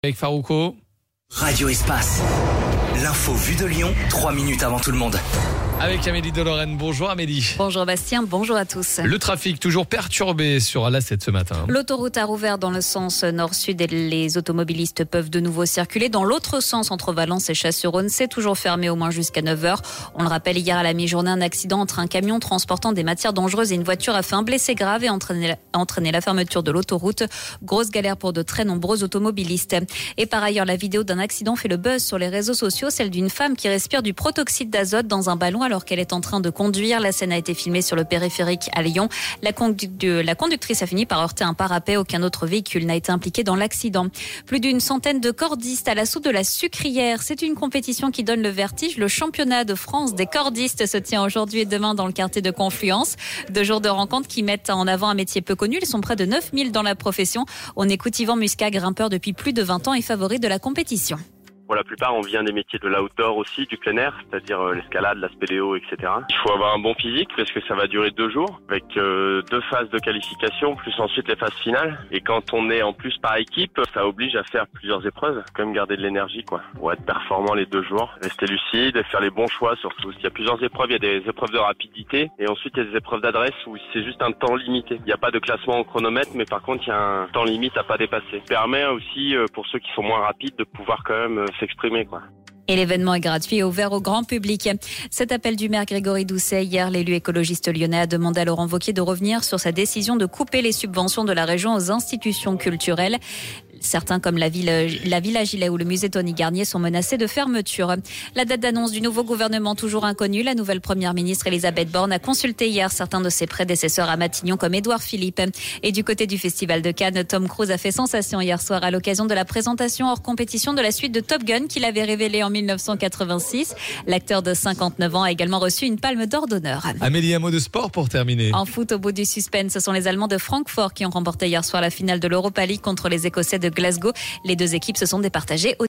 Avec Farouko. Radio Espace. L'info vue de Lyon, 3 minutes avant tout le monde. Avec Amélie de Lorraine. Bonjour Amélie. Bonjour Bastien, bonjour à tous. Le trafic toujours perturbé sur l'A7 ce matin. L'autoroute a rouvert dans le sens nord-sud et les automobilistes peuvent de nouveau circuler. Dans l'autre sens, entre Valence et Chasse-sur-Rhône, c'est toujours fermé au moins jusqu'à 9h. On le rappelle, hier à la mi-journée, un accident entre un camion transportant des matières dangereuses et une voiture a fait un blessé grave et entraîné la fermeture de l'autoroute. Grosse galère pour de très nombreux automobilistes. Et par ailleurs, la vidéo d'un accident fait le buzz sur les réseaux sociaux, celle d'une femme qui respire du protoxyde d'azote dans un ballon alors qu'elle est en train de conduire. La scène a été filmée sur le périphérique à Lyon. La conductrice a fini par heurter un parapet. Aucun autre véhicule n'a été impliqué dans l'accident. Plus d'une centaine de cordistes à l'assaut de la sucrière. C'est une compétition qui donne le vertige. Le championnat de France des cordistes se tient aujourd'hui et demain dans le quartier de Confluence. 2 jours de rencontres qui mettent en avant un métier peu connu. Ils sont près de 9000 dans la profession. On écoute Yvan Muscat, grimpeur depuis plus de 20 ans et favori de la compétition. Pour la plupart, on vient des métiers de l'outdoor aussi, du plein air, c'est-à-dire l'escalade, la spéléo, etc. Il faut avoir un bon physique parce que ça va durer 2 jours avec 2 phases de qualification, plus ensuite les phases finales. Et quand on est en plus par équipe, ça oblige à faire plusieurs épreuves, quand même garder de l'énergie, quoi. Pour être performant les 2 jours, rester lucide et faire les bons choix surtout. Il y a plusieurs épreuves, il y a des épreuves de rapidité et ensuite il y a des épreuves d'adresse où c'est juste un temps limité. Il n'y a pas de classement au chronomètre, mais par contre il y a un temps limite à pas dépasser. Ça permet aussi pour ceux qui sont moins rapides de pouvoir quand même s'exprimer, quoi. Et l'événement est gratuit et ouvert au grand public. Cet appel du maire Grégory Doucet, hier, l'élu écologiste lyonnais a demandé à Laurent Wauquiez de revenir sur sa décision de couper les subventions de la région aux institutions culturelles. Certains, comme la Villa Gilet ou le musée Tony Garnier, sont menacés de fermeture. La date d'annonce du nouveau gouvernement toujours inconnue. La nouvelle première ministre Elisabeth Borne a consulté hier certains de ses prédécesseurs à Matignon, comme Édouard Philippe. Et du côté du Festival de Cannes, Tom Cruise a fait sensation hier soir à l'occasion de la présentation hors compétition de la suite de Top Gun qu'il avait révélée en 1986. L'acteur de 59 ans a également reçu une palme d'or d'honneur. Amélie, un mot de sport pour terminer. En foot, au bout du suspense, ce sont les Allemands de Francfort qui ont remporté hier soir la finale de l'Europa League contre les Écossais de Glasgow. Les 2 équipes se sont départagées.